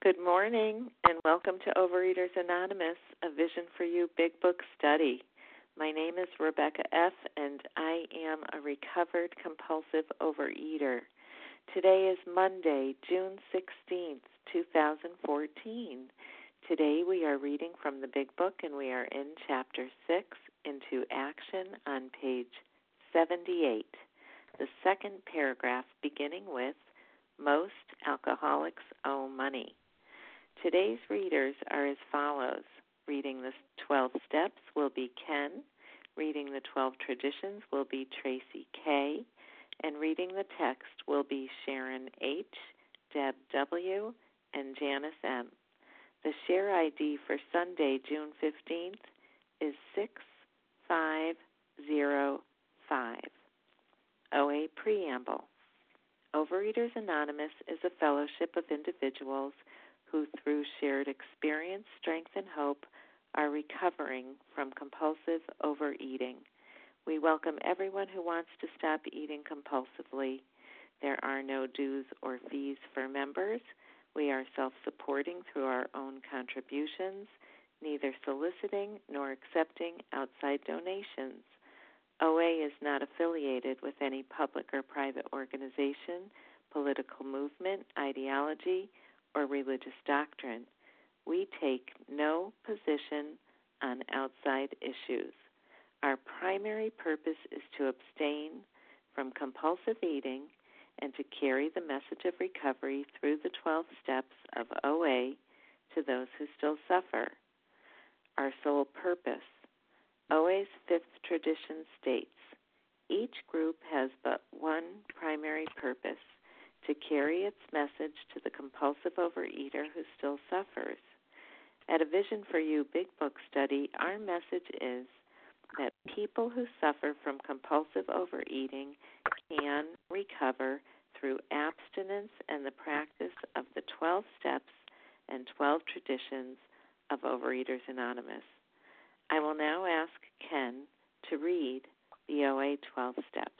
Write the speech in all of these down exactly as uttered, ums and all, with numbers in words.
Good morning, and welcome to Overeaters Anonymous, a Vision for You Big Book study. My name is Rebecca F., and I am a recovered compulsive overeater. Today is Monday, June sixteenth, twenty fourteen. Today we are reading from the Big Book, and we are in Chapter six, Into Action, on page seventy-eight. The second paragraph beginning with, Most alcoholics owe money. Today's readers are as follows. Reading the twelve steps will be Ken. Reading the twelve traditions will be Tracy K. And reading the text will be Sharon H., Deb W., and Janice M. The share I D for Sunday, June fifteenth, is six five zero five. O A Preamble. Overeaters Anonymous is a fellowship of individuals who, through shared experience, strength, and hope, are recovering from compulsive overeating. We welcome everyone who wants to stop eating compulsively. There are no dues or fees for members. We are self-supporting through our own contributions, neither soliciting nor accepting outside donations. O A is not affiliated with any public or private organization, political movement, ideology, or religious doctrine. We take no position on outside issues. Our primary purpose is to abstain from compulsive eating and to carry the message of recovery through the twelve steps of O A to those who still suffer. Our sole purpose. O A's fifth tradition states, each group has but one primary purpose, to carry its message to the compulsive overeater who still suffers. At a Vision for You Big Book study, our message is that people who suffer from compulsive overeating can recover through abstinence and the practice of the twelve steps and twelve traditions of Overeaters Anonymous. I will now ask Ken to read the O A twelve steps.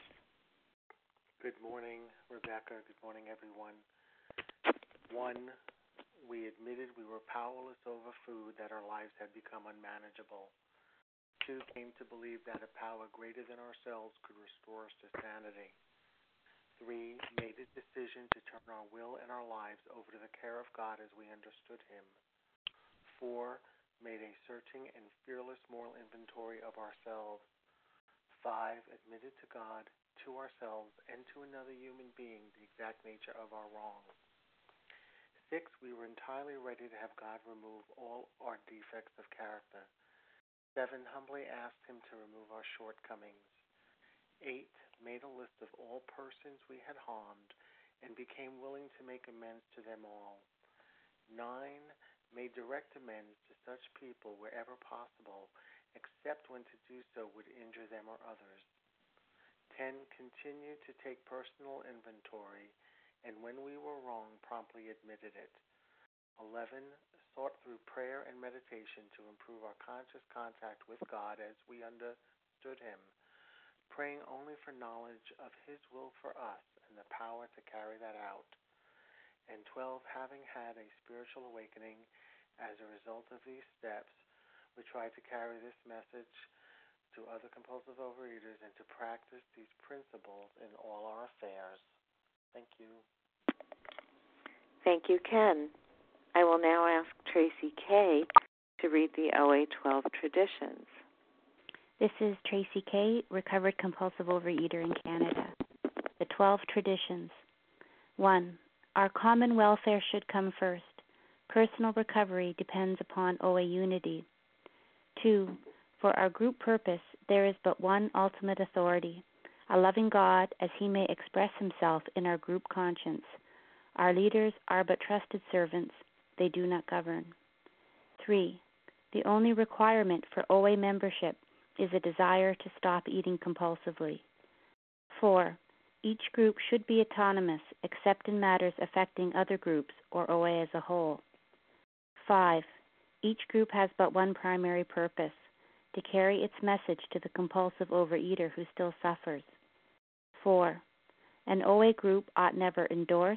Good morning, Rebecca. Good morning, everyone. One, we admitted we were powerless over food, that our lives had become unmanageable. Two, came to believe that a power greater than ourselves could restore us to sanity. Three, made a decision to turn our will and our lives over to the care of God as we understood Him. Four, made a searching and fearless moral inventory of ourselves. Five, admitted to God, to ourselves, and to another human being the exact nature of our wrongs. Six, we were entirely ready to have God remove all our defects of character. Seven, humbly asked Him to remove our shortcomings. Eight, made a list of all persons we had harmed and became willing to make amends to them all. Nine, made direct amends to such people wherever possible, except when to do so would injure them or others. Ten, continued to take personal inventory, and when we were wrong, promptly admitted it. Eleven, sought through prayer and meditation to improve our conscious contact with God as we understood Him, praying only for knowledge of His will for us and the power to carry that out. And twelve, having had a spiritual awakening as a result of these steps, we tried to carry this message to other compulsive overeaters and to practice these principles in all our affairs. Thank you. Thank you, Ken. I will now ask Tracy K. to read the O A twelve traditions. This is Tracy K., recovered compulsive overeater in Canada. The twelve traditions. One, our common welfare should come first. Personal recovery depends upon O A unity. Two, for our group purpose, there is but one ultimate authority, a loving God as He may express Himself in our group conscience. Our leaders are but trusted servants. They do not govern. Three, the only requirement for O A membership is a desire to stop eating compulsively. Four, each group should be autonomous except in matters affecting other groups or O A as a whole. Five, each group has but one primary purpose, to carry its message to the compulsive overeater who still suffers. Four, an O A group ought never endorse,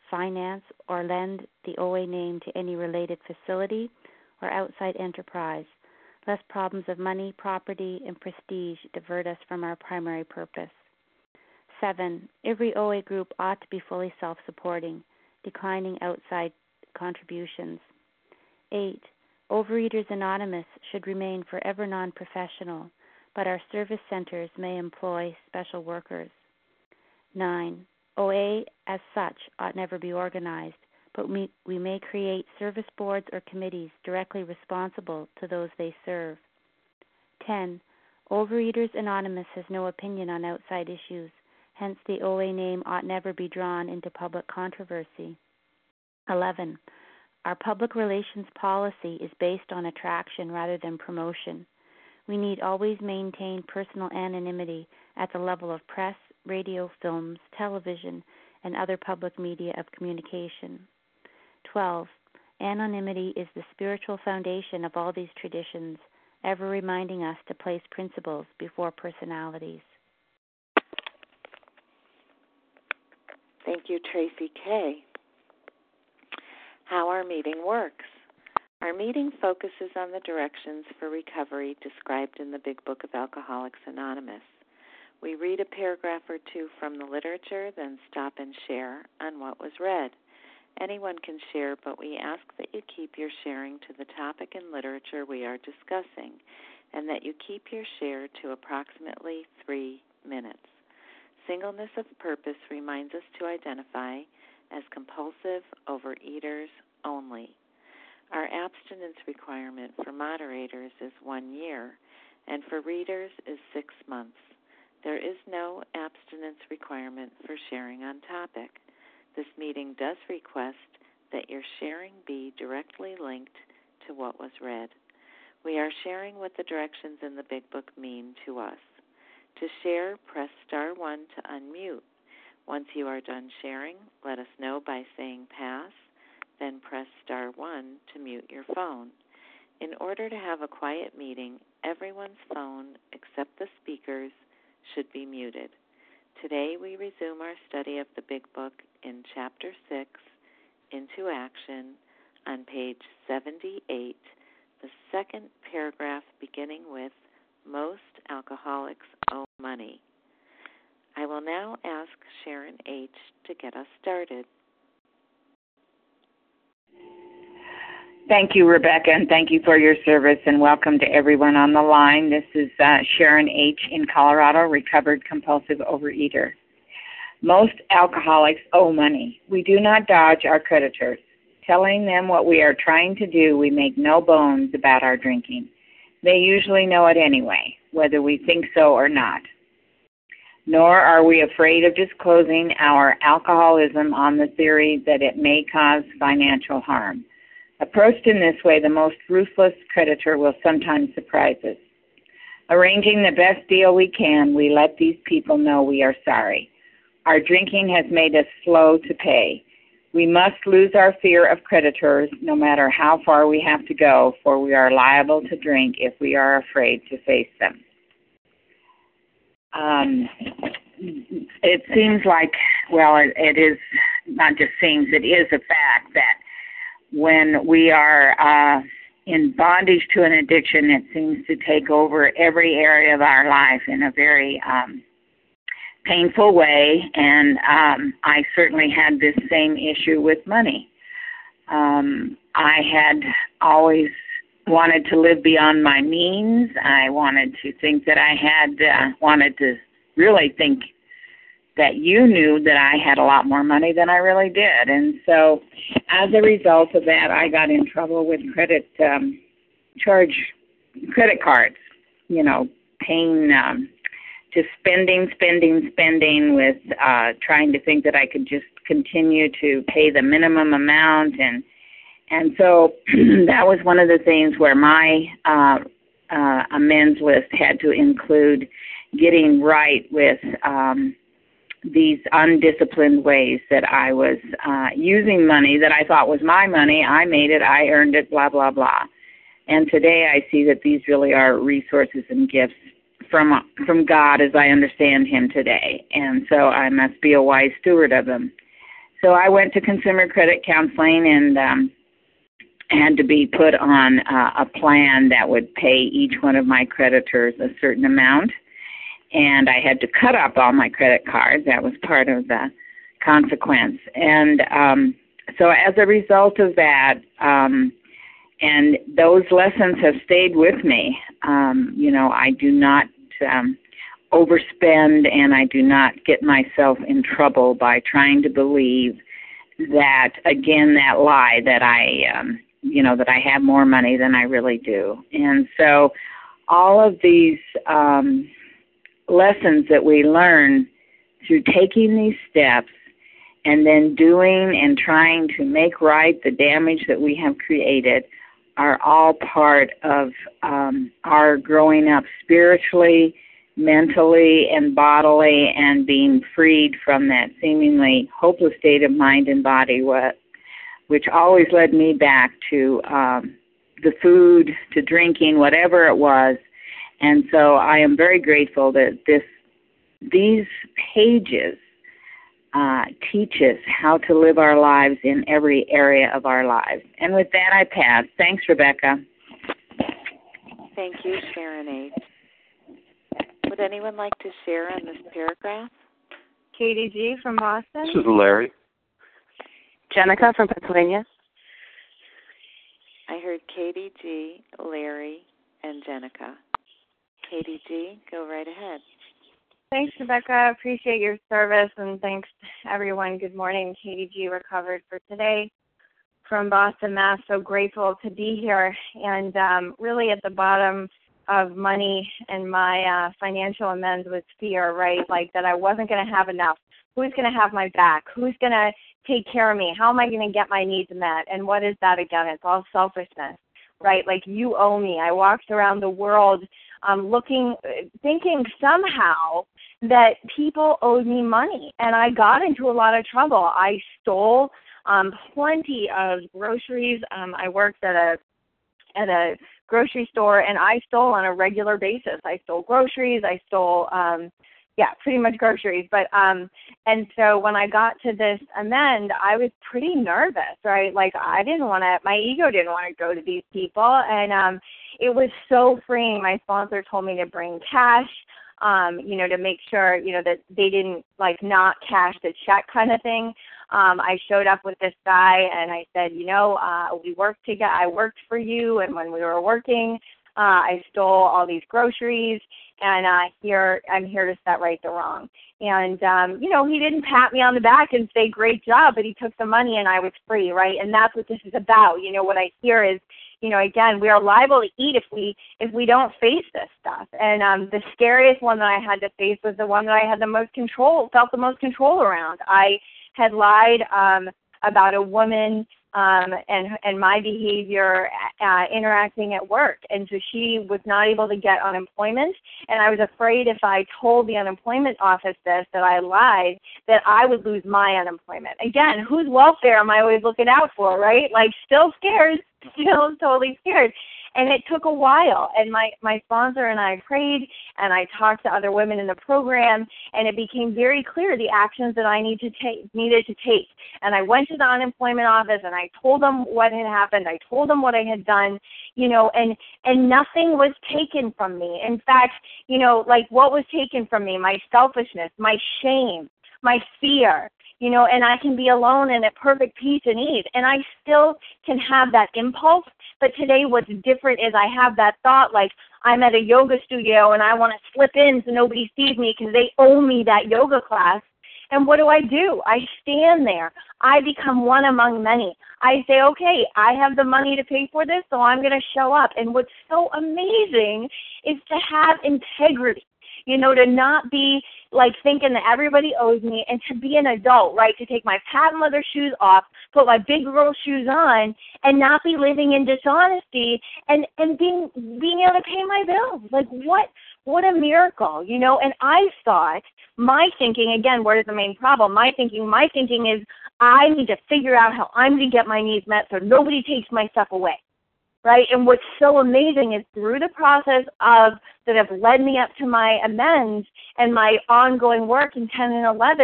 finance, or lend the O A name to any related facility or outside enterprise, lest problems of money, property, and prestige divert us from our primary purpose. Seven, every O A group ought to be fully self-supporting, declining outside contributions. Eight, Overeaters Anonymous should remain forever non-professional, but our service centers may employ special workers. Nine, O A as such ought never be organized, but we, we may create service boards or committees directly responsible to those they serve. Ten, Overeaters Anonymous has no opinion on outside issues, hence the O A name ought never be drawn into public controversy. Eleven, Our public relations policy is based on attraction rather than promotion. We need always maintain personal anonymity at the level of press, radio, films, television, and other public media of communication. Twelve, Anonymity is the spiritual foundation of all these traditions, ever reminding us to place principles before personalities. Thank you, Tracy K. How our meeting works. Our meeting focuses on the directions for recovery described in the Big Book of Alcoholics Anonymous. We read a paragraph or two from the literature, then stop and share on what was read. Anyone can share, but we ask that you keep your sharing to the topic and literature we are discussing, and that you keep your share to approximately three minutes. Singleness of purpose reminds us to identify as compulsive overeaters only. Our abstinence requirement for moderators is one year, and for readers is six months. There is no abstinence requirement for sharing on topic. This meeting does request that your sharing be directly linked to what was read. We are sharing what the directions in the Big Book mean to us. To share, press star one to unmute. Once you are done sharing, let us know by saying pass, then press star one to mute your phone. In order to have a quiet meeting, everyone's phone, except the speaker's, should be muted. Today we resume our study of the Big Book in Chapter six, Into Action, on page seventy-eight, the second paragraph beginning with Most alcoholics owe money. I will now ask Sharon H. to get us started. Thank you, Rebecca, and thank you for your service, and welcome to everyone on the line. This is uh, Sharon H. in Colorado, recovered compulsive overeater. Most alcoholics owe money. We do not dodge our creditors. Telling them what we are trying to do, we make no bones about our drinking. They usually know it anyway, whether we think so or not. Nor are we afraid of disclosing our alcoholism on the theory that it may cause financial harm. Approached in this way, the most ruthless creditor will sometimes surprise us. Arranging the best deal we can, we let these people know we are sorry. Our drinking has made us slow to pay. We must lose our fear of creditors, no matter how far we have to go, for we are liable to drink if we are afraid to face them. Um, it seems like, well, it, it is not just seems, it is a fact that when we are uh, in bondage to an addiction, it seems to take over every area of our life in a very um, painful way, and um, I certainly had this same issue with money. Um, I had always wanted to live beyond my means. I wanted to think that I had, uh, wanted to really think that you knew that I had a lot more money than I really did. And so as a result of that, I got in trouble with credit um, charge, credit cards, you know, paying, um, just spending, spending, spending with uh, trying to think that I could just continue to pay the minimum amount. And and so that was one of the things where my uh, uh, amends list had to include getting right with um, these undisciplined ways that I was uh, using money that I thought was my money. I made it, I earned it, blah, blah, blah. And today I see that these really are resources and gifts from from God as I understand him today. And so I must be a wise steward of them. so I went to consumer credit counseling and um, had to be put on uh, a plan that would pay each one of my creditors a certain amount. And I had to cut up all my credit cards. That was part of the consequence. And um, so as a result of that, um, and those lessons have stayed with me. Um, you know, I do not um, overspend, and I do not get myself in trouble by trying to believe that, again, that lie that I, um, you know, that I have more money than I really do. And so all of these um, lessons that we learn through taking these steps and then doing and trying to make right the damage that we have created are all part of um, our growing up spiritually, mentally, and bodily, and being freed from that seemingly hopeless state of mind and body, what, which always led me back to um, the food, to drinking, whatever it was. And so I am very grateful that this these pages uh, teach us how to live our lives in every area of our lives. And with that, I pass. Thanks, Rebecca. Thank you, Sharon H. Would anyone like to share on this paragraph? Katie G. from Boston. This is Larry. Jenica from Pennsylvania. I heard Katie G., Larry, and Jenica. Katie G., go right ahead. Thanks, Rebecca. Appreciate your service, and thanks, everyone. Good morning. Katie G., recovered for today from Boston, Mass. So grateful to be here. And um, really at the bottom of money and my uh, financial amends was fear, right? Like that I wasn't going to have enough. Who's going to have my back? Who's going to take care of me? How am I going to get my needs met? And what is that again? It's all selfishness, right? Like you owe me. I walked around the world um, looking, thinking somehow that people owed me money, and I got into a lot of trouble. I stole um, plenty of groceries. Um, I worked at a at a grocery store, and I stole on a regular basis. I stole groceries. I stole, um, yeah, pretty much groceries. But um, and so when I got to this amend, I was pretty nervous, right? Like I didn't want to. My ego didn't want to go to these people, and um, it was so freeing. My sponsor told me to bring cash. Um, you know, to make sure, you know, that they didn't, like, not cash the check kind of thing. Um, I showed up with this guy, and I said, you know, uh, we worked together. I worked for you, and when we were working, uh, I stole all these groceries, and uh, here I'm here to set right the wrong. And, um, you know, he didn't pat me on the back and say, great job, but he took the money, and I was free, right? And that's what this is about. You know, what I hear is, you know, again, we are liable to eat if we if we don't face this stuff. And um, the scariest one that I had to face was the one that I had the most control, felt the most control around. I had lied um, about a woman um, and and my behavior uh, interacting at work. And so she was not able to get unemployment. And I was afraid if I told the unemployment office this, that I lied, that I would lose my unemployment. Again, whose welfare am I always looking out for, right? Like, still scared, still totally scared. And it took a while, and my, my sponsor and I prayed, and I talked to other women in the program, and it became very clear the actions that I need to take, needed to take. And I went to the unemployment office, and I told them what had happened. I told them what I had done, you know, and, and nothing was taken from me. In fact, you know, like what was taken from me? My selfishness, my shame, my fear. You know, and I can be alone and at perfect peace and ease, and I still can have that impulse. But today what's different is I have that thought, like I'm at a yoga studio and I want to slip in so nobody sees me because they owe me that yoga class. And what do I do? I stand there. I become one among many. I say, okay, I have the money to pay for this, so I'm going to show up. And what's so amazing is to have integrity. You know, to not be like thinking that everybody owes me, and to be an adult, right, to take my patent leather shoes off, put my big girl shoes on, and not be living in dishonesty, and, and being being able to pay my bills. Like, what what a miracle, you know? And I thought, my thinking, again, where's the main problem? My thinking, my thinking is I need to figure out how I'm going to get my needs met so nobody takes my stuff away. Right? And what's so amazing is through the process of that have led me up to my amends and my ongoing work in ten and eleven,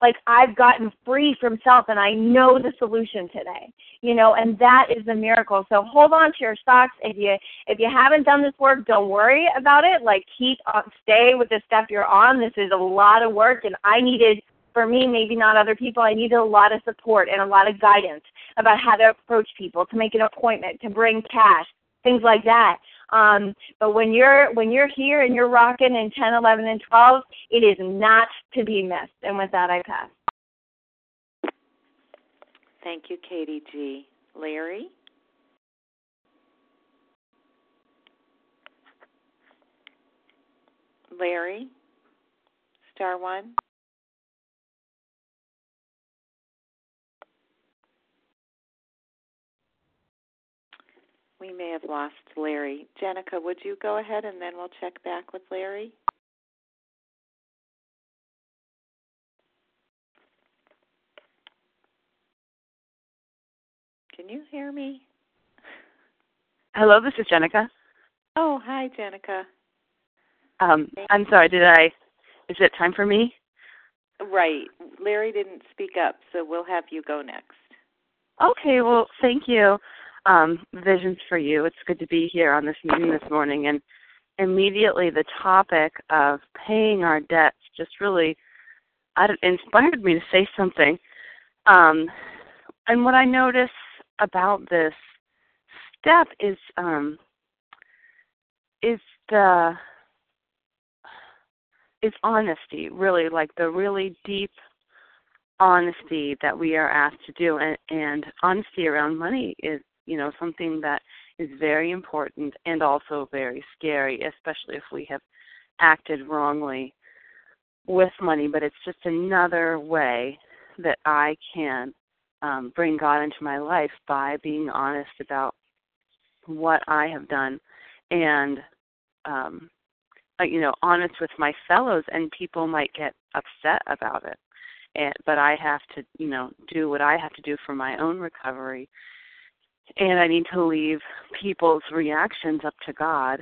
like I've gotten free from self and I know the solution today, you know, and that is the miracle. So hold on to your socks. If you if you haven't done this work, don't worry about it. Like keep on, stay with the stuff you're on. This is a lot of work, and I needed, for me, maybe not other people, I needed a lot of support and a lot of guidance about how to approach people, to make an appointment, to bring cash, things like that. Um, but when you're when you're here and you're rocking in ten, eleven, and twelve, it is not to be missed. And with that, I pass. Thank you, Katie G. Larry? Larry? Star one? We may have lost Larry. Jenica, would you go ahead and then we'll check back with Larry? Can you hear me? Hello, this is Jenica. Oh, hi, Jenica. Um, I'm sorry, did I, is it time for me? Right. Larry didn't speak up, so we'll have you go next. Okay, well, thank you. Um, Visions for You. It's good to be here on this meeting this morning. And immediately the topic of paying our debts just really inspired me to say something. Um, and what I notice about this step is um, is the is honesty, really, like the really deep honesty that we are asked to do. And, and honesty around money is, you know, something that is very important and also very scary, especially if we have acted wrongly with money. But it's just another way that I can um, bring God into my life by being honest about what I have done and, um, you know, honest with my fellows. And people might get upset about it. And, but I have to, you know, do what I have to do for my own recovery. And I need to leave people's reactions up to God.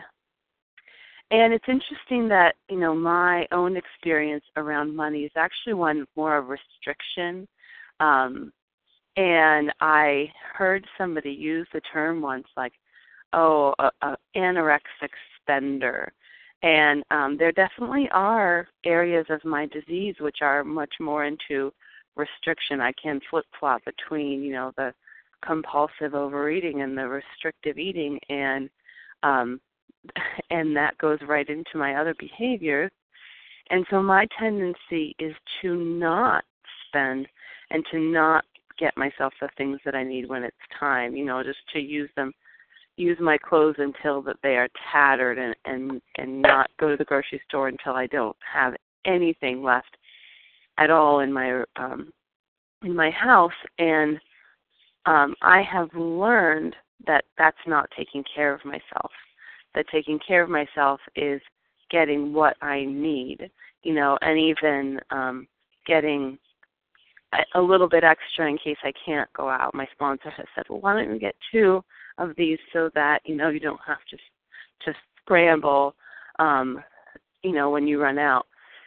And it's interesting that, you know, my own experience around money is actually one more of restriction. Um, and I heard somebody use the term once, like, oh, a, a anorexic spender. And um, there definitely are areas of my disease which are much more into restriction. I can flip-flop between, you know, the compulsive overeating and the restrictive eating, and um, and that goes right into my other behaviors. And so my tendency is to not spend and to not get myself the things that I need when it's time, you know, just to use them, use my clothes until that they are tattered, and, and, and not go to the grocery store until I don't have anything left at all in my um, in my house. And um, I have learned that that's not taking care of myself. That taking care of myself is getting what I need, you know, and even um, getting a, a little bit extra in case I can't go out. My sponsor has said, well, why don't you get two of these so that, you know, you don't have to to scramble, um, you know, when you run out.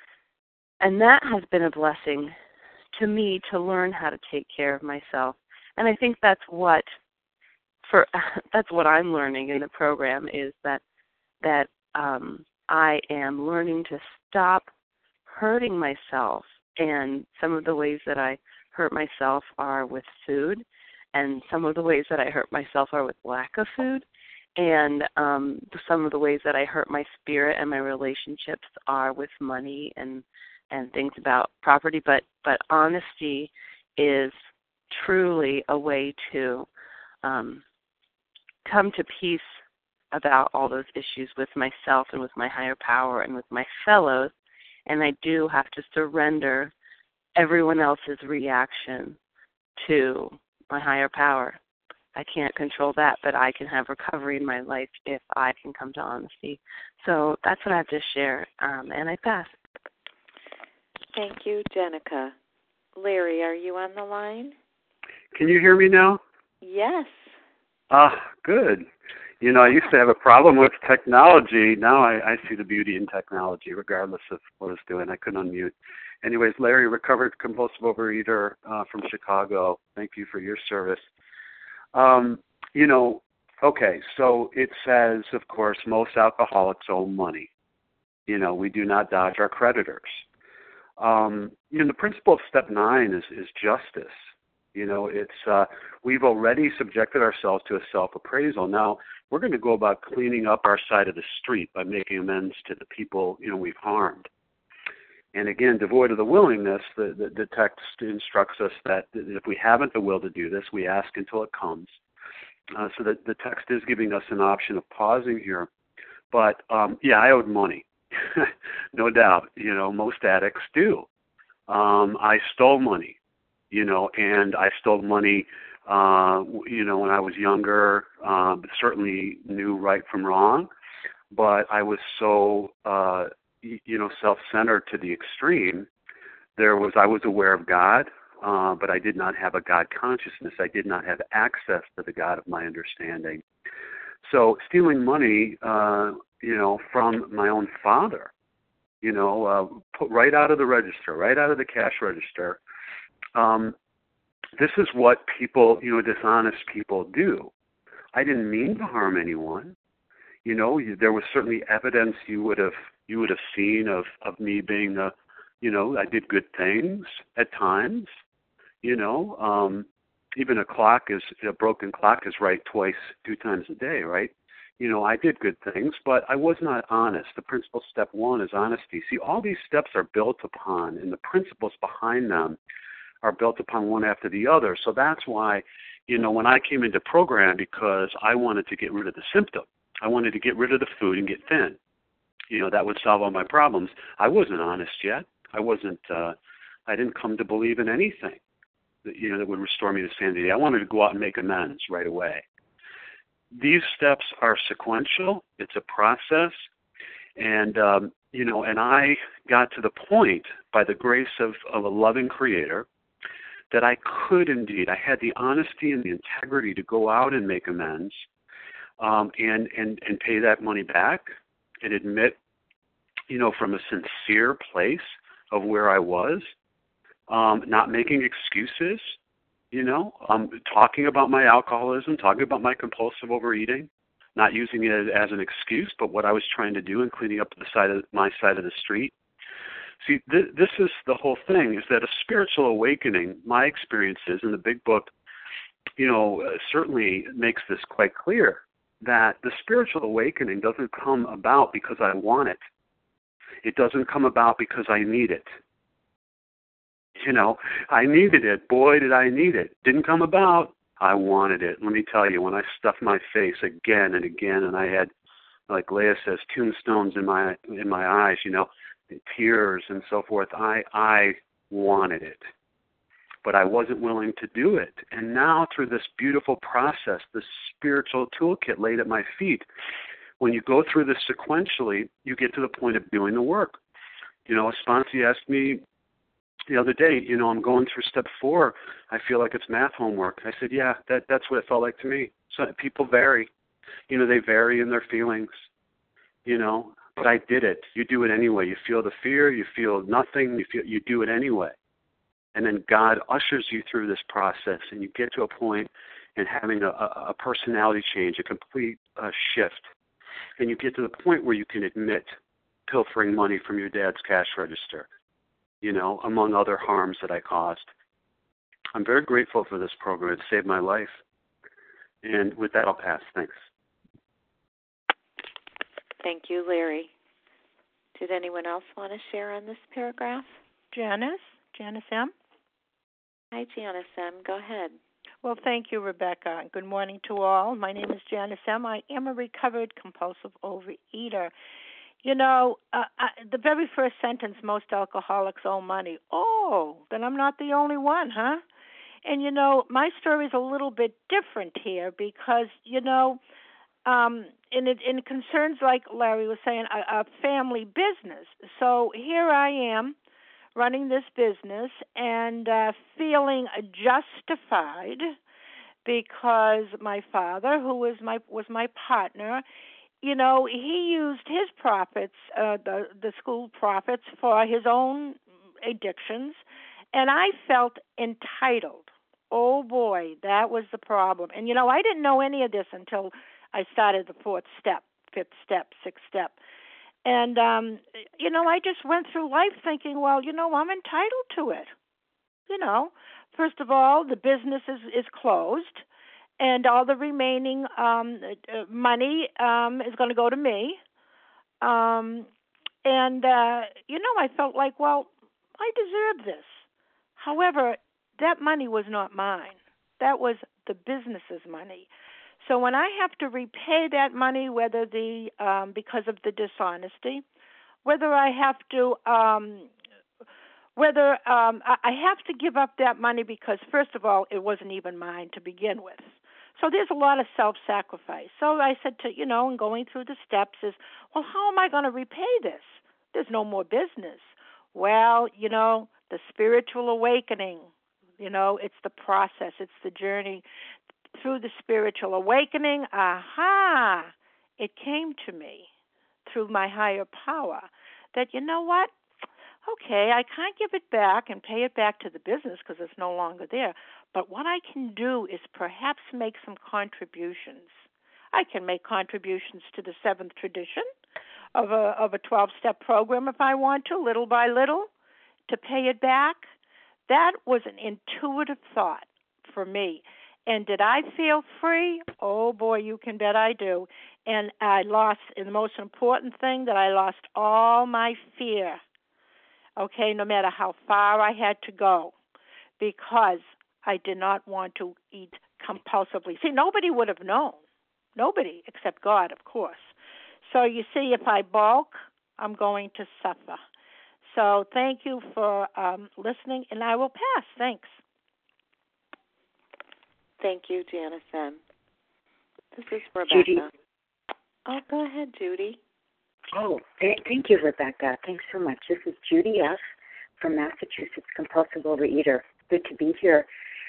And that has been a blessing to me, to learn how to take care of myself. And I think that's what for that's what I'm learning in the program, is that that um, I am learning to stop hurting myself. And some of the ways that I hurt myself are with food, and some of the ways that I hurt myself are with lack of food, and um, some of the ways that I hurt my spirit and my relationships are with money and and things about property. But but honesty is truly a way to um, come to peace about all those issues with myself and with my higher power and with my fellows. And I do have to surrender everyone else's reaction to my higher power. I can't control that, but I can have recovery in my life if I can come to honesty. So that's what I have to share, um, and I pass. Thank you, Jenica. Larry, are you on the line? Can you hear me now? Yes. Ah, good. You know, I used to have a problem with technology. Now I, I see the beauty in technology, regardless of what it's doing. I couldn't unmute. anyways, Larry, recovered compulsive overeater uh, from Chicago. Thank you for your service. Um, you know, okay, so it says, of course, most alcoholics owe money. You know, we do not dodge our creditors. Um, you know, the principle of step nine is, is justice. You know, it's uh, we've already subjected ourselves to a self-appraisal. Now, we're going to go about cleaning up our side of the street by making amends to the people, you know, we've harmed. And again, devoid of the willingness, the, the, the text instructs us that if we haven't the will to do this, we ask until it comes. Uh, so that the text is giving us an option of pausing here. But, um, yeah, I owed money, no doubt. You know, most addicts do. Um, I stole money, you know, and I stole money, uh, you know, when I was younger, uh, but certainly knew right from wrong. But I was so... Uh, you know, self-centered to the extreme. There was, I was aware of God, uh, but I did not have a God consciousness. I did not have access to the God of my understanding. So stealing money, uh, you know, from my own father, you know, uh, put right out of the register, right out of the cash register. Um, this is what people, you know, dishonest people do. I didn't mean to harm anyone. You know, you, there was certainly evidence you would have you would have seen of, of me being a, you know, I did good things at times. You know, um, even a clock is a broken clock is right twice, two times a day, right? You know, I did good things, but I was not honest. The principle step one is honesty. See, all these steps are built upon, and the principles behind them are built upon one after the other. So that's why, you know, when I came into program, because I wanted to get rid of the symptom. I wanted to get rid of the food and get thin. You know, that would solve all my problems. I wasn't honest yet. I wasn't, uh, I didn't come to believe in anything that, you know, that would restore me to sanity. I wanted to go out and make amends right away. These steps are sequential. It's a process. And, um, you know, and I got to the point, by the grace of, of a loving creator, that I could indeed, I had the honesty and the integrity to go out and make amends. Um, and, and, and pay that money back and admit, you know, from a sincere place of where I was, um, not making excuses, you know, um, talking about my alcoholism, talking about my compulsive overeating, not using it as an excuse, but what I was trying to do and cleaning up the side of my side of the street. See, th- this is the whole thing, is that a spiritual awakening, my experiences in the big book, you know, uh, certainly makes this quite clear. That the spiritual awakening doesn't come about because I want it. It doesn't come about because I need it. You know, I needed it. Boy, did I need it. Didn't come about. I wanted it. Let me tell you, when I stuffed my face again and again, and I had, like Leah says, tombstones in my in my eyes, you know, tears and so forth, I I wanted it. But I wasn't willing to do it. And now through this beautiful process, this spiritual toolkit laid at my feet, when you go through this sequentially, you get to the point of doing the work. You know, a sponsee asked me the other day, you know, I'm going through step four. I feel like it's math homework. I said, yeah, that that's what it felt like to me. So people vary. You know, they vary in their feelings, you know, but I did it. You do it anyway. You feel the fear, you feel nothing, you feel you do it anyway. And then God ushers you through this process, and you get to a point in having a, a personality change, a complete uh, shift. And you get to the point where you can admit pilfering money from your dad's cash register, you know, among other harms that I caused. I'm very grateful for this program. It saved my life. And with that, I'll pass. Thanks. Thank you, Larry. Did anyone else want to share on this paragraph? Janice? Janice M.? Hi, Janice M. Go ahead. Well, thank you, Rebecca. Good morning to all. My name is Janice M. I am a recovered compulsive overeater. You know, uh, I, the very first sentence, most alcoholics owe money. Oh, then I'm not the only one, huh? And, you know, my story is a little bit different here because, you know, um, in, it, in concerns like Larry was saying, a, a family business. So here I am, running this business and uh, feeling justified because my father, who was my was my partner, you know, he used his profits, uh, the the school profits, for his own addictions, and I felt entitled. Oh boy, that was the problem. And you know, I didn't know any of this until I started the fourth step, fifth step, sixth step. And um, you know, I just went through life thinking, well, you know, I'm entitled to it. You know, first of all, the business is, is closed, and all the remaining um, uh, money um, is going to go to me. Um, and, uh, you know, I felt like, well, I deserve this. However, that money was not mine. That was the business's money. So when I have to repay that money, whether the um, because of the dishonesty, whether I have to, um, whether um, I have to give up that money because, first of all, it wasn't even mine to begin with. So there's a lot of self-sacrifice. So I said to, you know, and going through the steps is, well, how am I going to repay this? There's no more business. Well, you know, the spiritual awakening, you know, it's the process, it's the journey through the spiritual awakening. Aha! It came to me through my higher power that, you know what? Okay, I can't give it back and pay it back to the business because it's no longer there. But what I can do is perhaps make some contributions. I can make contributions to the seventh tradition of a of a twelve-step program if I want to, little by little, to pay it back. That was an intuitive thought for me. And did I feel free? Oh, boy, you can bet I do. And I lost, and the most important thing, that I lost all my fear. Okay, no matter how far I had to go, because I did not want to eat compulsively. See, nobody would have known. Nobody, except God, of course. So you see, if I balk, I'm going to suffer. So thank you for um, listening, and I will pass. Thanks. Thank you, Janice M. This is Rebecca. Judy. Oh, go ahead, Judy. Oh, th- thank you, Rebecca. Thanks so much. This is Judy F. from Massachusetts, compulsive overeater. Good to be here.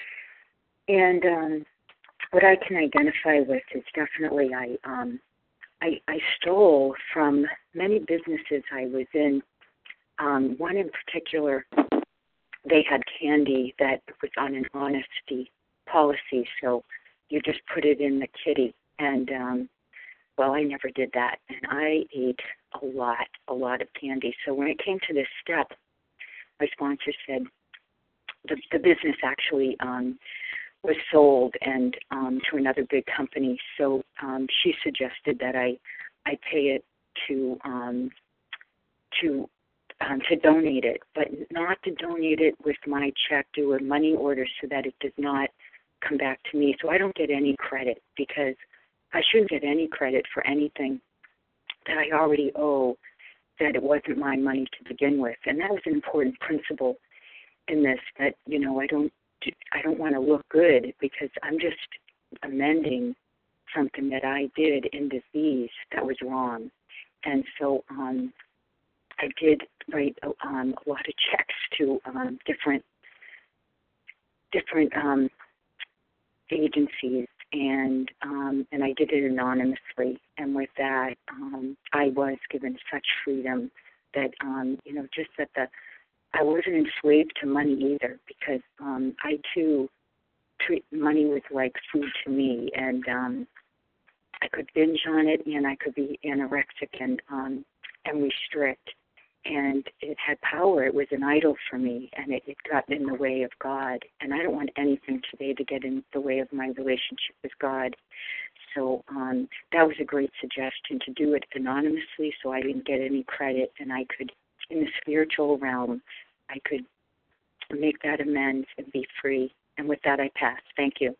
And um, what I can identify with is definitely I, um, I I stole from many businesses I was in. Um, one in particular, they had candy that was on an honesty policy, so you just put it in the kitty. And um, well, I never did that, and I ate a lot, a lot of candy. So when it came to this step, my sponsor said the, the business actually um, was sold and um, to another big company. So um, she suggested that I, I pay it to um, to um, to donate it, but not to donate it with my check, do a money order so that it does not come back to me. So I don't get any credit because I shouldn't get any credit for anything that I already owe, that it wasn't my money to begin with. And that was an important principle in this, that, you know, I don't I don't want to look good because I'm just amending something that I did in disease that was wrong. And so um, I did write um, a lot of checks to um, different different um, agencies, and um, and I did it anonymously. And with that, um, I was given such freedom that um, you know, just that the I wasn't enslaved to money either, because um, I too treat money was like food to me, and um, I could binge on it, and I could be anorexic and um, and restrict, and it had power. It was an idol for me, and it, it got in the way of God. And I don't want anything today to get in the way of my relationship with God. So um, that was a great suggestion, to do it anonymously, so I didn't get any credit, and I could, in the spiritual realm, I could make that amends and be free. And with that, I pass. Thank you.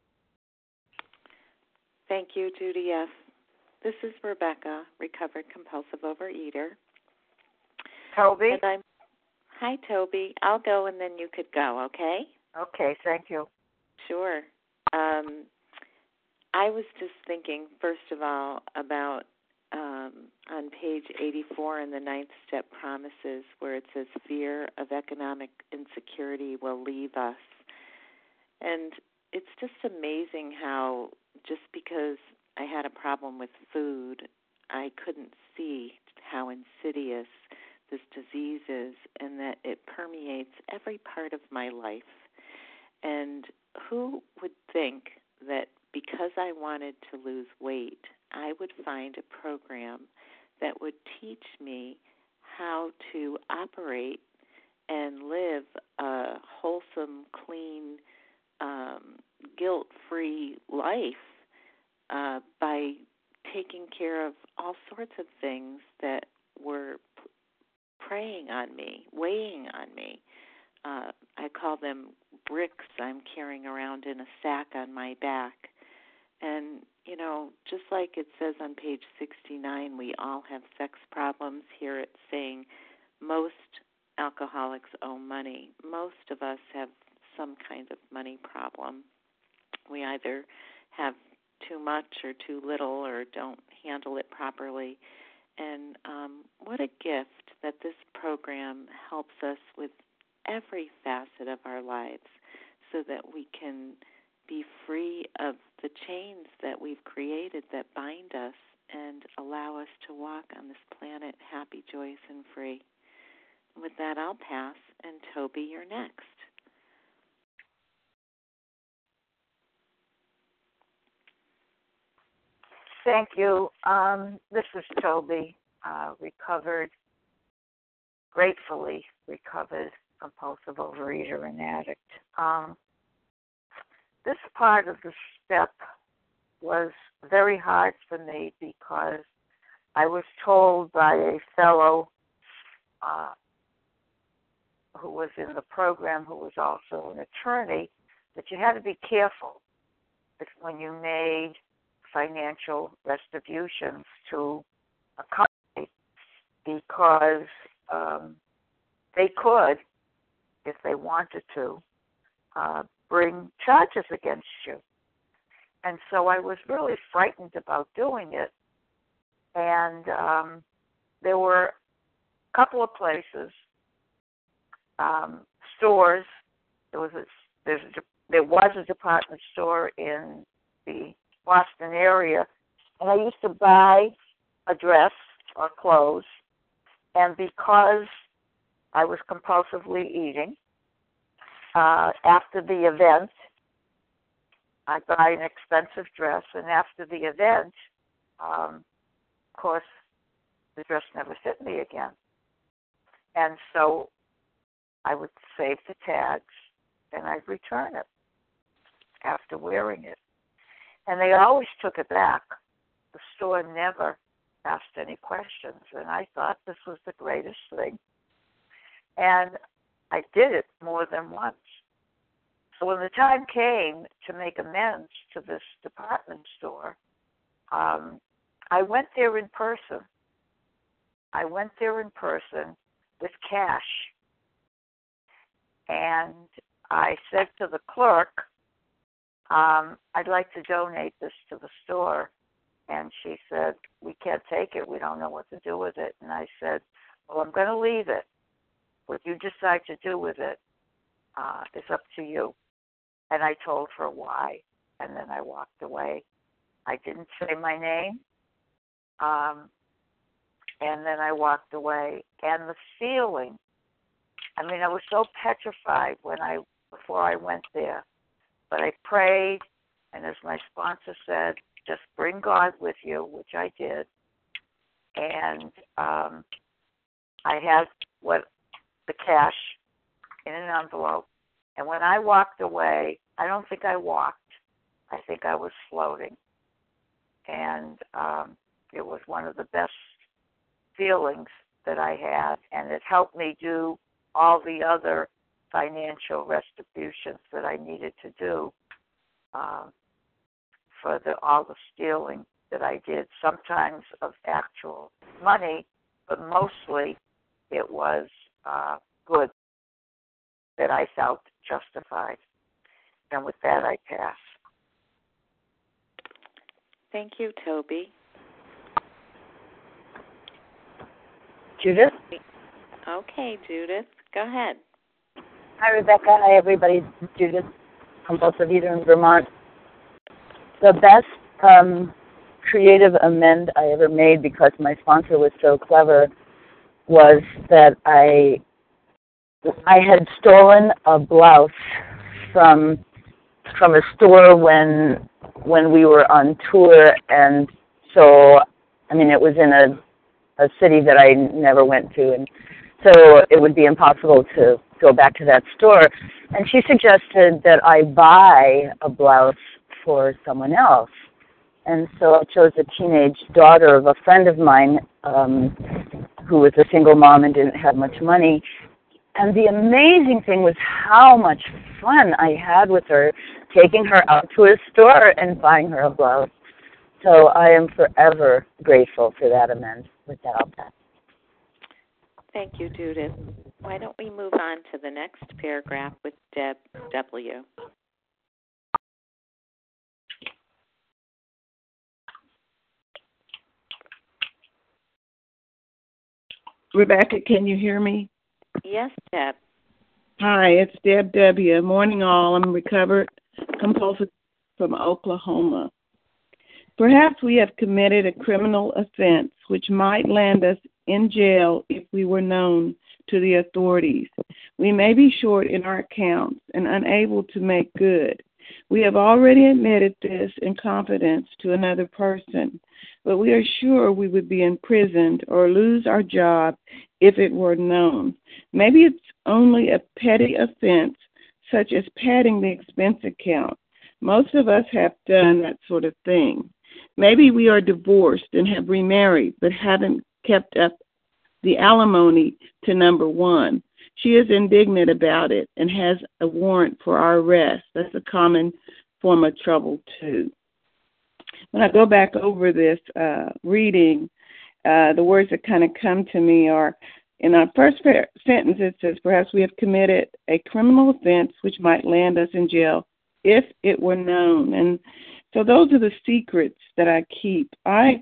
Thank you, Judy F. This is Rebecca, recovered compulsive overeater. Toby? And I'm, hi, Toby. I'll go and then you could go, okay? Okay, thank you. Sure. Um, I was just thinking, first of all, about um, on page eighty-four in the ninth step promises, where it says fear of economic insecurity will leave us. And it's just amazing how just because I had a problem with food, I couldn't see how insidious this disease is, and that it permeates every part of my life. And who would think that because I wanted to lose weight, I would find a program that would teach me how to operate and live a wholesome, clean, um, guilt-free life uh, by taking care of all sorts of things that were p- preying on me, weighing on me. Uh, I call them bricks I'm carrying around in a sack on my back. And, you know, just like it says on page sixty-nine, we all have sex problems. Here it's saying most alcoholics owe money. Most of us have some kind of money problem. We either have too much or too little or don't handle it properly. And um, what a gift that this program helps us with every facet of our lives so that we can be free of the chains that we've created that bind us and allow us to walk on this planet happy, joyous, and free. With that, I'll pass, and Toby, you're next. Thank you. Um, this is Toby, uh, recovered, gratefully recovered compulsive overeater and addict. Um, this part of the step was very hard for me because I was told by a fellow uh, who was in the program, who was also an attorney, that you had to be careful that when you made financial restitutions to a company, because um, they could, if they wanted to, uh, bring charges against you. And so I was really frightened about doing it. And um, there were a couple of places, um, stores. There was a, there's a, there was a department store in the Boston area, and I used to buy a dress or clothes, and because I was compulsively eating, uh, after the event, I buy an expensive dress, and after the event, um, of course, the dress never fit me again. And so I would save the tags, and I'd return it after wearing it. And they always took it back. The store never asked any questions, and I thought this was the greatest thing. And I did it more than once. So when the time came to make amends to this department store, um, I went there in person. I went there in person with cash. And I said to the clerk, um, I'd like to donate this to the store. And she said, we can't take it. We don't know what to do with it. And I said, well, I'm going to leave it. What you decide to do with it uh, is up to you. And I told her why. And then I walked away. I didn't say my name. Um, and then I walked away. And the feeling, I mean, I was so petrified when I before I went there. But I prayed, and as my sponsor said, just bring God with you, which I did. And um, I had what the cash in an envelope. And when I walked away, I don't think I walked. I think I was floating. And um, it was one of the best feelings that I had, and it helped me do all the other financial restitutions that I needed to do um, for the, all the stealing that I did, sometimes of actual money, but mostly it was uh, good that I felt justified. And with that, I pass. Thank you, Toby. Judith? Okay, Judith, go ahead. Hi, Rebecca. Hi, everybody. This is Judith, compulsive eater in Vermont. The best um, creative amend I ever made, because my sponsor was so clever, was that I I had stolen a blouse from from a store when when we were on tour, and so I mean it was in a a city that I never went to, and so it would be impossible to go back to that store. And she suggested that I buy a blouse for someone else. And so I chose a teenage daughter of a friend of mine um, who was a single mom and didn't have much money. And the amazing thing was how much fun I had with her, taking her out to a store and buying her a blouse. So I am forever grateful for that amend. With that, I'll pass. Thank you, Judith. Why don't we move on to the next paragraph with Deb W. Rebecca, can you hear me? Yes, Deb. Hi, it's Deb W. Morning all. I'm recovered compulsive from Oklahoma. Perhaps we have committed a criminal offense which might land us in jail if we were known to the authorities. We may be short in our accounts and unable to make good. We have already admitted this in confidence to another person, but we are sure we would be imprisoned or lose our job if it were known. Maybe it's only a petty offense, such as padding the expense account. Most of us have done that sort of thing. Maybe we are divorced and have remarried, but haven't kept up the alimony to number one. She is indignant about it and has a warrant for our arrest. That's a common form of trouble, too. When I go back over this uh, reading, uh, the words that kind of come to me are, in our first sentence, it says, perhaps we have committed a criminal offense which might land us in jail if it were known. And so those are the secrets that I keep. I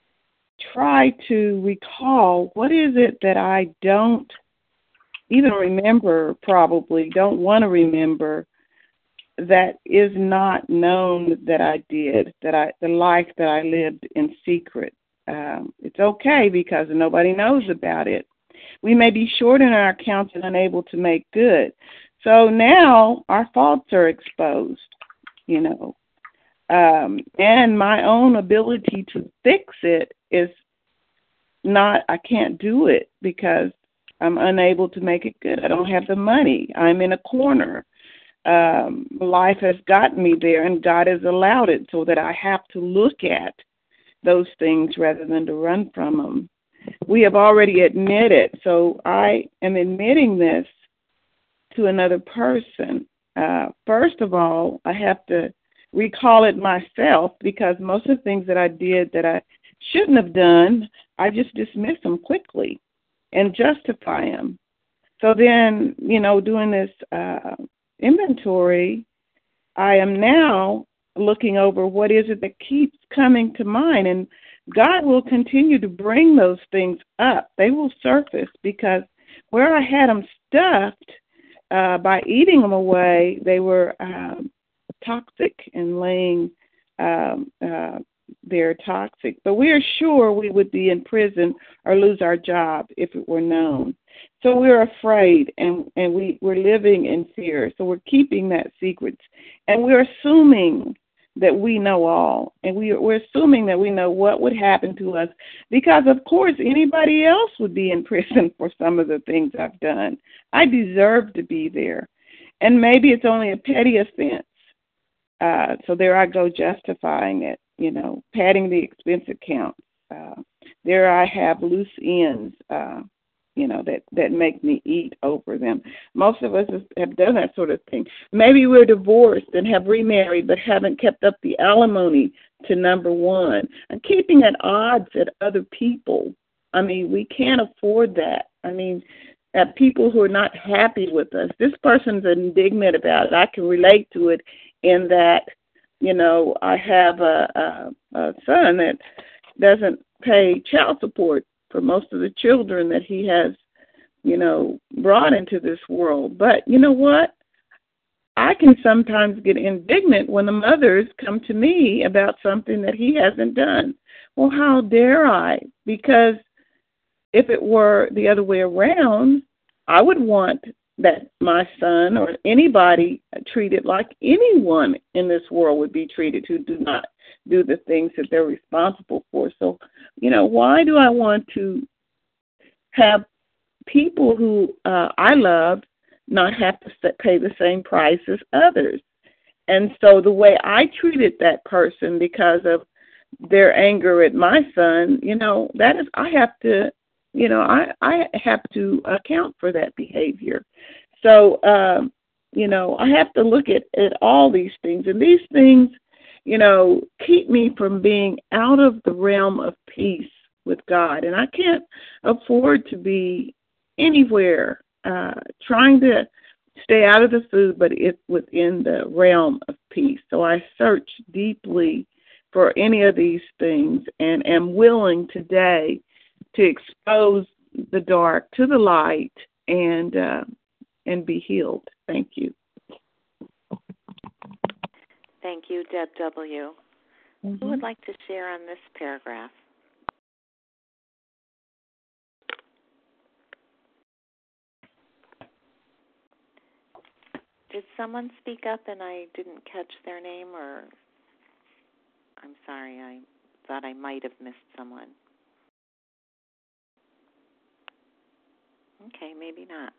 try to recall what is it that I don't even remember, probably don't want to remember, that is not known that I did, that I the life that I lived in secret. Um, it's okay because nobody knows about it. We may be short in our accounts and unable to make good. So now our faults are exposed, you know. Um, and my own ability to fix it is not, I can't do it because I'm unable to make it good. I don't have the money. I'm in a corner. Um, life has gotten me there, and God has allowed it so that I have to look at those things rather than to run from them. We have already admitted, so I am admitting this to another person. Uh, first of all, I have to recall it myself because most of the things that I did that I shouldn't have done, I just dismiss them quickly and justify them. So then, you know, doing this uh, inventory, I am now looking over what is it that keeps coming to mind, and God will continue to bring those things up. They will surface because where I had them stuffed uh, by eating them away, they were um, toxic and laying um, uh, they're toxic. But we are sure we would be in prison or lose our job if it were known. So we're afraid, and, and we, we're living in fear. So we're keeping that secret. And we're assuming that we know all. And we, we're assuming that we know what would happen to us because, of course, anybody else would be in prison for some of the things I've done. I deserve to be there. And maybe it's only a petty offense. Uh, so there I go justifying it, you know, padding the expense account. Uh, there I have loose ends, uh, you know, that, that make me eat over them. Most of us have done that sort of thing. Maybe we're divorced and have remarried but haven't kept up the alimony to number one. And keeping at odds at other people. I mean, we can't afford that. I mean, at people who are not happy with us. This person's indignant about it. I can relate to it in that, you know, I have a, a, a son that doesn't pay child support for most of the children that he has, you know, brought into this world. But you know what? I can sometimes get indignant when the mothers come to me about something that he hasn't done. Well, how dare I? Because if it were the other way around, I would want that my son or anybody treated like anyone in this world would be treated who do not do the things that they're responsible for. So, you know, why do I want to have people who uh, I love not have to pay the same price as others? And so the way I treated that person because of their anger at my son, you know, that is, I have to, you know, I, I have to account for that behavior. So, um, you know, I have to look at, at all these things. And these things, you know, keep me from being out of the realm of peace with God. And I can't afford to be anywhere uh, trying to stay out of the food, but it's within the realm of peace. So I search deeply for any of these things and am willing today to expose the dark to the light and uh, and be healed. Thank you. Thank you, Deb W. Mm-hmm. Who would like to share on this paragraph? Did someone speak up and I didn't catch their name, or I'm sorry, I thought I might have missed someone. Okay, maybe not.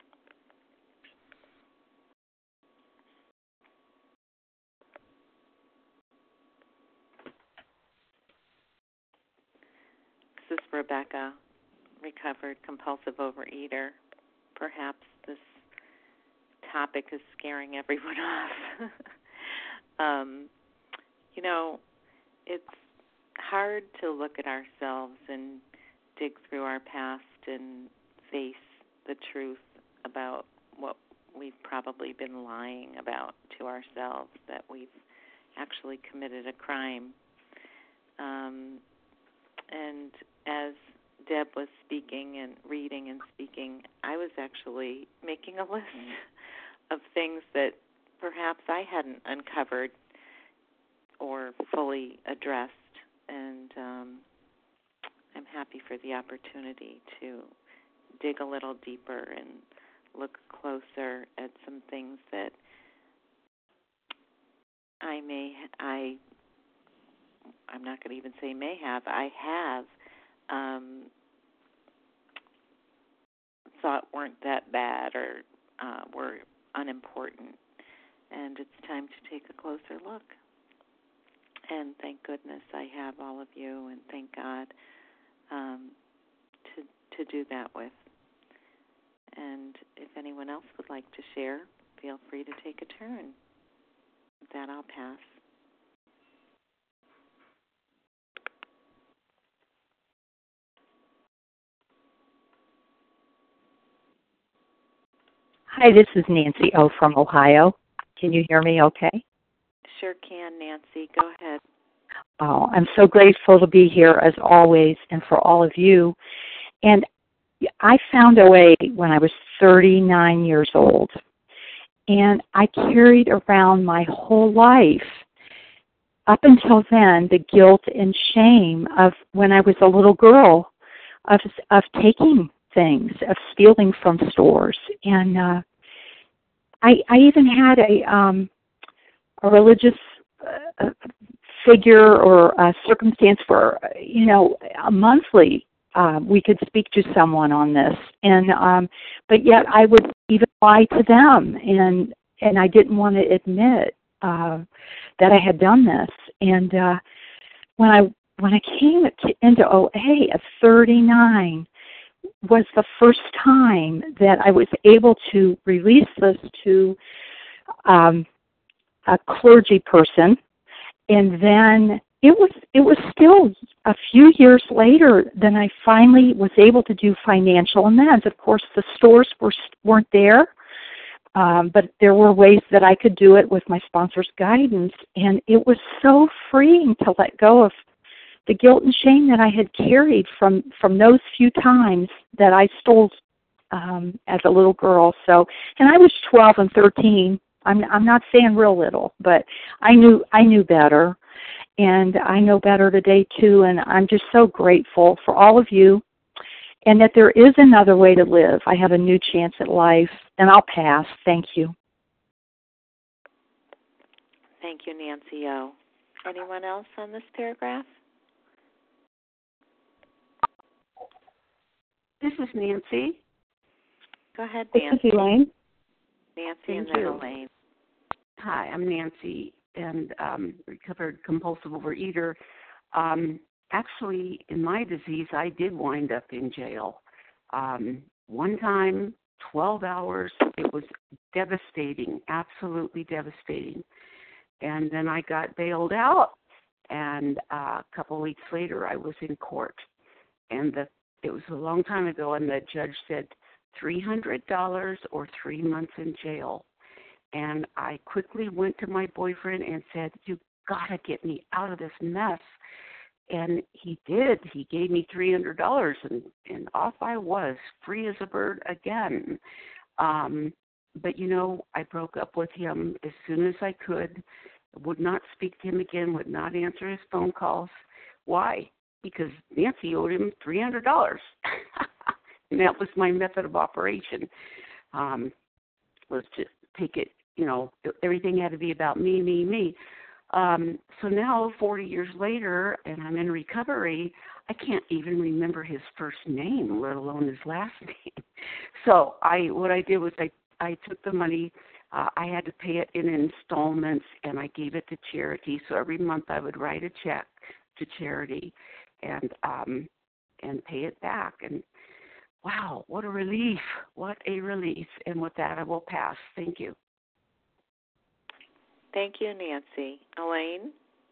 This is Rebecca, recovered compulsive overeater. Perhaps this topic is scaring everyone off. um, you know, it's hard to look at ourselves and dig through our past and face the truth about what we've probably been lying about to ourselves, that we've actually committed a crime. Um, and as Deb was speaking and reading and speaking, I was actually making a list of things that perhaps I hadn't uncovered or fully addressed, and um, I'm happy for the opportunity to dig a little deeper and look closer at some things that I may, I, I'm not going to even say may have, I have um, thought weren't that bad or uh, were unimportant. And it's time to take a closer look. And thank goodness I have all of you, and thank God um, to to do that with. And if anyone else would like to share, feel free to take a turn. With that, I'll pass. Hi, this is Nancy O. from Ohio. Can you hear me okay? Sure can, Nancy. Go ahead. Oh, I'm so grateful to be here as always and for all of you. And I found O A when I was thirty-nine years old. And I carried around my whole life, up until then, the guilt and shame of when I was a little girl of of taking things, of stealing from stores. And uh, I, I even had a um, a religious uh, figure or a circumstance where, you know, a monthly uh, we could speak to someone on this. And um, but yet I would even lie to them, and and I didn't want to admit uh, that I had done this. And uh, when I when I came to, into O A at thirty-nine, was the first time that I was able to release this to um, a clergy person, and then it was it was still a few years later then I finally was able to do financial amends. Of course, the stores were weren't there, um, but there were ways that I could do it with my sponsor's guidance, and it was so freeing to let go of the guilt and shame that I had carried from, from those few times that I stole um, as a little girl. So, and I was twelve and thirteen. I'm I'm not saying real little, but I knew I knew better, and I know better today too. And I'm just so grateful for all of you, and that there is another way to live. I have a new chance at life, and I'll pass. Thank you. Thank you, Nancy O. Anyone else on this paragraph? This is Nancy. Go ahead, This Nancy. is Elaine. Nancy Thank and then you. Elaine. Hi, I'm Nancy, and um, recovered compulsive overeater. Um, actually, in my disease, I did wind up in jail. Um, one time, twelve hours. It was devastating, absolutely devastating. And then I got bailed out, and uh, a couple of weeks later, I was in court. And the, it was a long time ago, and the judge said three hundred dollars or three months in jail. And I quickly went to my boyfriend and said, "You got to get me out of this mess." And he did. He gave me three hundred dollars, and, and off I was, free as a bird again. Um, but, you know, I broke up with him as soon as I could, would not speak to him again, would not answer his phone calls. Why? Because Nancy owed him three hundred dollars. And that was my method of operation, um, was to take it, you know, everything had to be about me, me, me. Um, so now, forty years later, and I'm in recovery, I can't even remember his first name, let alone his last name. So I, what I did was I, I took the money. Uh, I had to pay it in installments, and I gave it to charity. So every month I would write a check to charity and um, and pay it back. And wow, what a relief! What a relief! And with that, I will pass. Thank you. Thank you, Nancy. Elaine?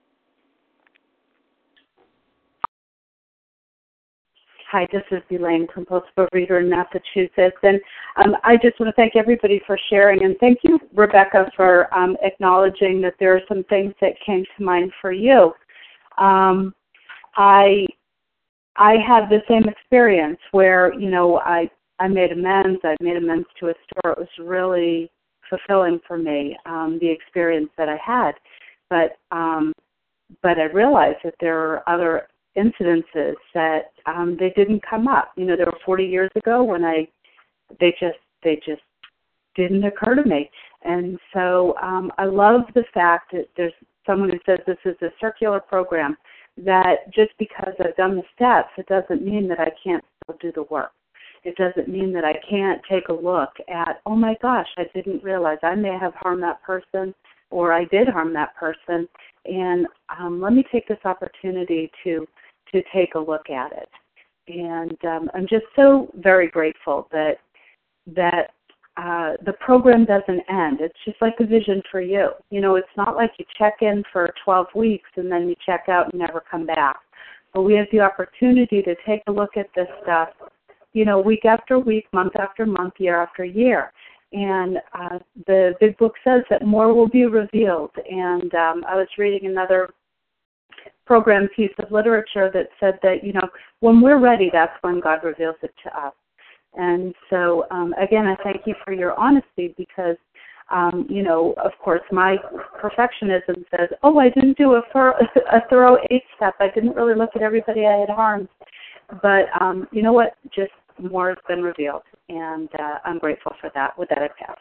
Hi, this is Elaine, compulsive overeater in Massachusetts. And um, I just want to thank everybody for sharing. And thank you, Rebecca, for um, acknowledging that there are some things that came to mind for you. Um, I I had the same experience where, you know, I, I made amends. I made amends to a store. It was really fulfilling for me, um, the experience that I had. But um, but I realized that there are other incidences that um, they didn't come up. You know, there were forty years ago when I they just they just didn't occur to me. And so um, I love the fact that there's someone who says this is a circular program, that just because I've done the steps, it doesn't mean that I can't still do the work. It doesn't mean that I can't take a look at, oh my gosh, I didn't realize I may have harmed that person, or I did harm that person, and um, let me take this opportunity to to take a look at it. And um, I'm just so very grateful that that uh, the program doesn't end. It's just like a vision for you. You know, it's not like you check in for twelve weeks and then you check out and never come back. But we have the opportunity to take a look at this stuff, you know, week after week, month after month, year after year. And uh, the Big Book says that more will be revealed. And um, I was reading another program piece of literature that said that, you know, when we're ready, that's when God reveals it to us. And so, um, again, I thank you for your honesty because, um, you know, of course, my perfectionism says, oh, I didn't do a, thorough, a thorough eight-step. I didn't really look at everybody I had harmed. But um, you know what? Just more has been revealed, and uh, I'm grateful for that. With that, I pass.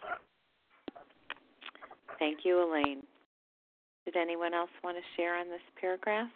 Thank you, Elaine. Did anyone else want to share on this paragraph?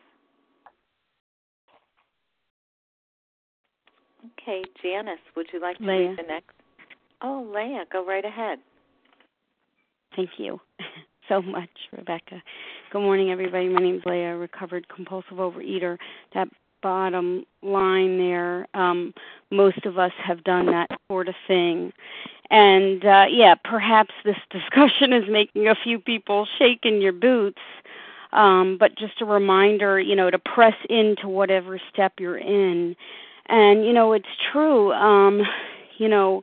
Okay, Janice, would you like to Leah. read the next? Oh, Leah, go right ahead. Thank you so much, Rebecca. Good morning, everybody. My name is Leah, recovered compulsive overeater. That bottom line there, um, most of us have done that sort of thing. And, uh, yeah, perhaps this discussion is making a few people shake in your boots, um, but just a reminder, you know, to press into whatever step you're in. And, you know, it's true, um, you know,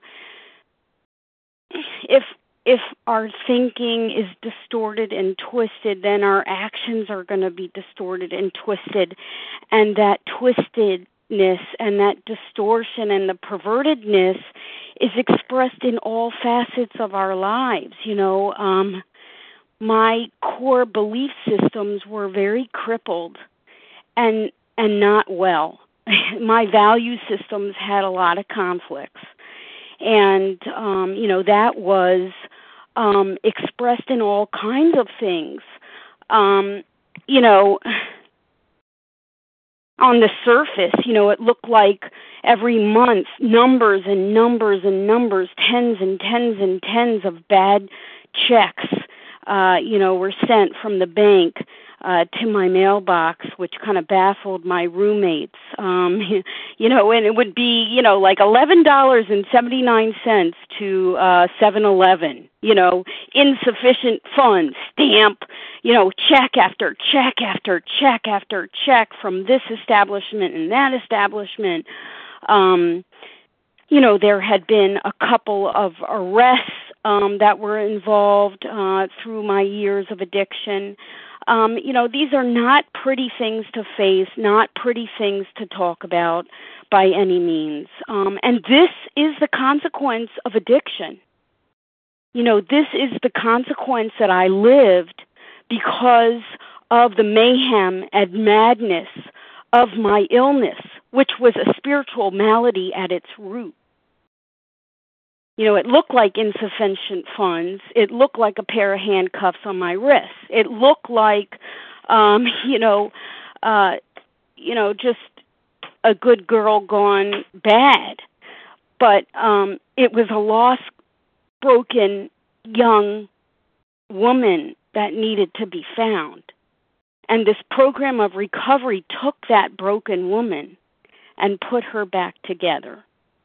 if if our thinking is distorted and twisted, then our actions are going to be distorted and twisted. And that twistedness and that distortion and the pervertedness is expressed in all facets of our lives. You know, um, my core belief systems were very crippled and and not well. my value systems had a lot of conflicts. And, um, you know, that was um, expressed in all kinds of things. Um, you know, on the surface, you know, it looked like every month numbers and numbers and numbers, tens and tens and tens of bad checks, uh, you know, were sent from the bank uh, to my mailbox, which kind of baffled my roommates. Um, you know, and it would be, you know, like eleven dollars and seventy-nine cents to uh, seven eleven, you know, insufficient funds, stamp, you know, check after check after check after check from this establishment and that establishment. Um, you know, there had been a couple of arrests um, that were involved uh, through my years of addiction. Um, you know, these are not pretty things to face, not pretty things to talk about by any means. Um, and this is the consequence of addiction. You know, this is the consequence that I lived because of the mayhem and madness of my illness, which was a spiritual malady at its root. You know, it looked like insufficient funds. It looked like a pair of handcuffs on my wrists. It looked like, um, you know, uh, you know, just a good girl gone bad. But um, it was a lost, broken, young woman that needed to be found. And this program of recovery took that broken woman and put her back together.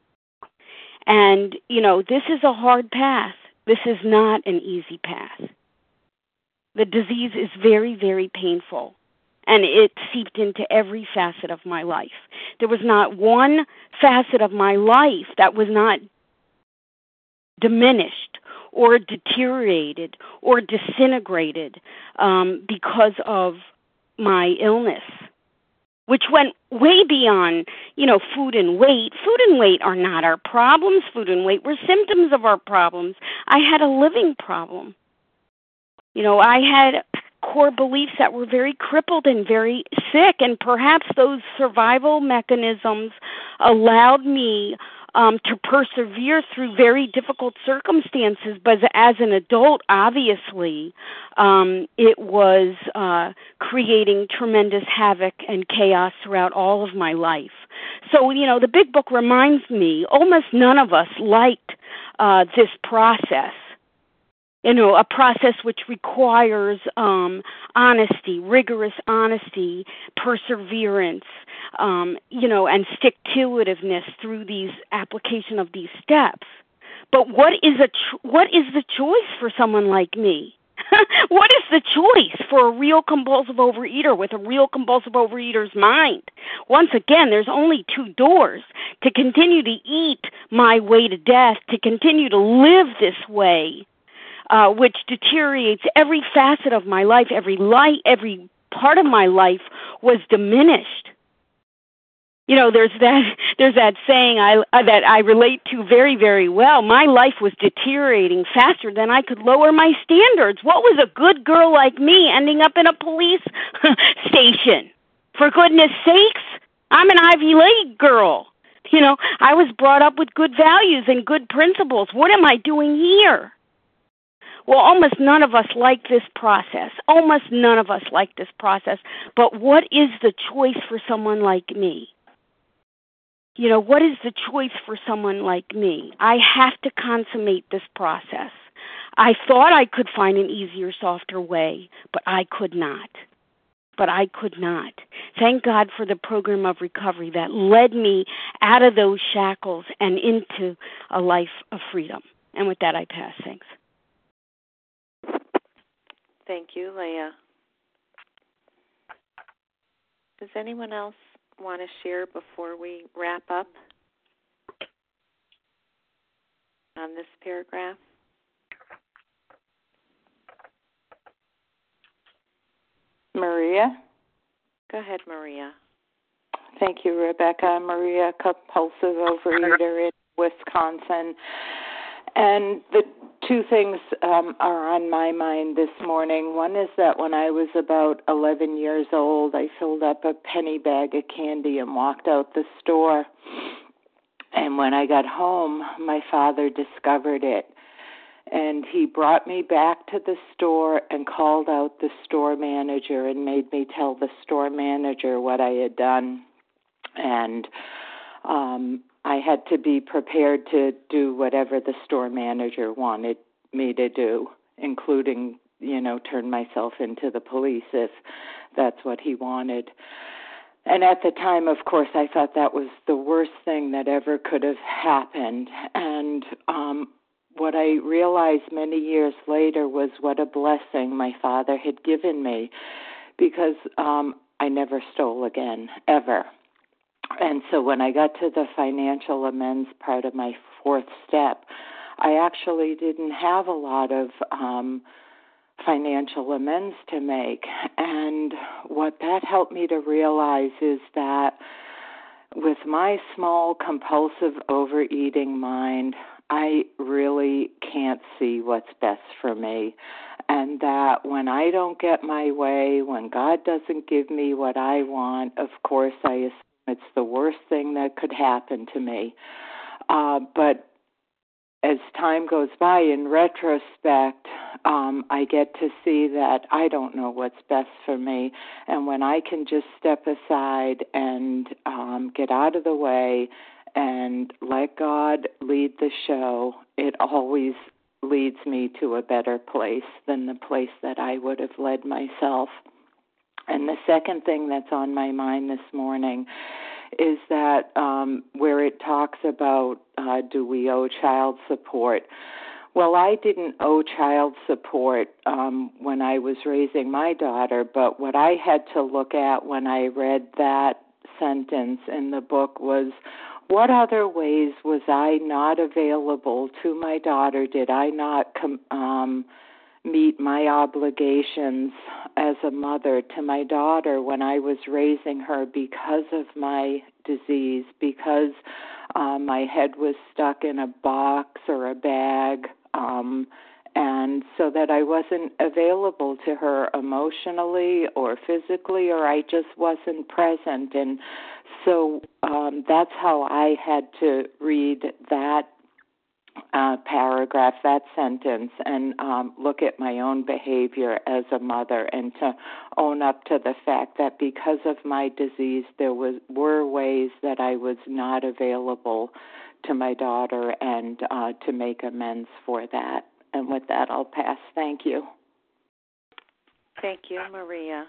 And, you know, this is a hard path. This is not an easy path. The disease is very, very painful, and it seeped into every facet of my life. There was not one facet of my life that was not diminished or deteriorated or disintegrated um, because of my illness, which went way beyond, you know, food and weight. Food and weight are not our problems. Food and weight were symptoms of our problems. I had a living problem. You know, I had core beliefs that were very crippled and very sick, and perhaps those survival mechanisms allowed me um, to persevere through very difficult circumstances. But as an adult, obviously, um, it was uh, creating tremendous havoc and chaos throughout all of my life. So, you know, the Big Book reminds me almost none of us liked uh, this process. You know, a process which requires um, honesty, rigorous honesty, perseverance, um, you know, and stick-to-itiveness through these application of these steps. But what is a ch- what is the choice for someone like me? What is the choice for a real compulsive overeater with a real compulsive overeater's mind? Once again, there's only two doors: to continue to eat my way to death, to continue to live this way, Uh, which deteriorates every facet of my life. Every light, every part of my life was diminished. You know, there's that there's that saying I uh, that I relate to very, very well. My life was deteriorating faster than I could lower my standards. What was a good girl like me ending up in a police station? For goodness sakes, I'm an Ivy League girl. You know, I was brought up with good values and good principles. What am I doing here? Well, almost none of us like this process. Almost none of us like this process. But what is the choice for someone like me? You know, what is the choice for someone like me? I have to consummate this process. I thought I could find an easier, softer way, but I could not. But I could not. Thank God for the program of recovery that led me out of those shackles and into a life of freedom. And with that, I pass. Thanks. Thank you, Leah. Does anyone else want to share before we wrap up on this paragraph? Maria? Go ahead, Maria. Thank you, Rebecca. Maria, compulsive overeater in Wisconsin. And the two things um, are on my mind this morning. One is that when I was about eleven years old, I filled up a penny bag of candy and walked out the store. And when I got home, my father discovered it. And he brought me back to the store and called out the store manager and made me tell the store manager what I had done. And um, I had to be prepared to do whatever the store manager wanted me to do, including, you know, turn myself into the police if that's what he wanted. And at the time, of course, I thought that was the worst thing that ever could have happened. And um, what I realized many years later was what a blessing my father had given me, because um, I never stole again, ever. And so when I got to the financial amends part of my fourth step, I actually didn't have a lot of um, financial amends to make. And what that helped me to realize is that with my small compulsive overeating mind, I really can't see what's best for me. And that when I don't get my way, when God doesn't give me what I want, of course I assume it's the worst thing that could happen to me. Uh, but as time goes by, in retrospect, um, I get to see that I don't know what's best for me. And when I can just step aside and um, get out of the way and let God lead the show, it always leads me to a better place than the place that I would have led myself. And the second thing that's on my mind this morning is that um, where it talks about uh, do we owe child support. Well, I didn't owe child support um, when I was raising my daughter, but what I had to look at when I read that sentence in the book was, what other ways was I not available to my daughter? Did I not com- um, meet my obligations as a mother to my daughter when I was raising her because of my disease, because uh, my head was stuck in a box or a bag, um, and so that I wasn't available to her emotionally or physically, or I just wasn't present. And so um, that's how I had to read that Uh, paragraph, that sentence, and um, look at my own behavior as a mother, and to own up to the fact that because of my disease, there was were ways that I was not available to my daughter, and uh, to make amends for that. And with that, I'll pass. Thank you. Thank you, Maria.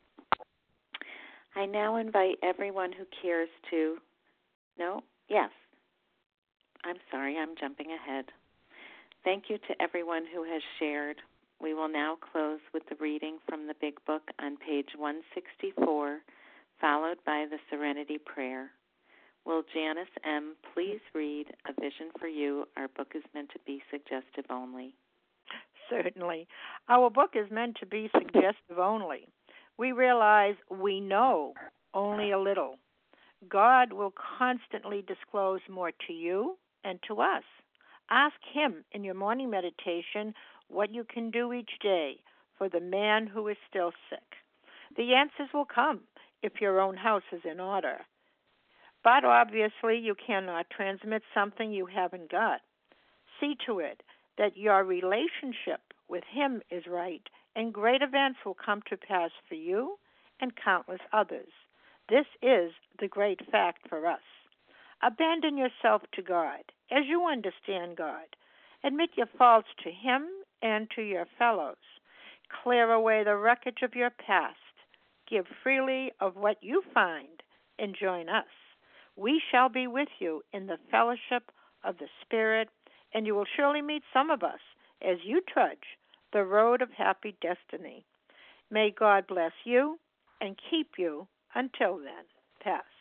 I now invite everyone who cares to, no, yes. I'm sorry, I'm jumping ahead. Thank you to everyone who has shared. We will now close with the reading from the Big Book on page one sixty-four, followed by the Serenity Prayer. Will Janice M. please read A Vision for You? Our book is meant to be suggestive only. Certainly. Our book is meant to be suggestive only. We realize we know only a little. God will constantly disclose more to you and to us. Ask Him in your morning meditation what you can do each day for the man who is still sick. The answers will come if your own house is in order. But obviously you cannot transmit something you haven't got. See to it that your relationship with Him is right, and great events will come to pass for you and countless others. This is the great fact for us. Abandon yourself to God as you understand God. Admit your faults to Him and to your fellows. Clear away the wreckage of your past. Give freely of what you find and join us. We shall be with you in the fellowship of the Spirit, and you will surely meet some of us as you trudge the road of happy destiny. May God bless you and keep you until then. Pass.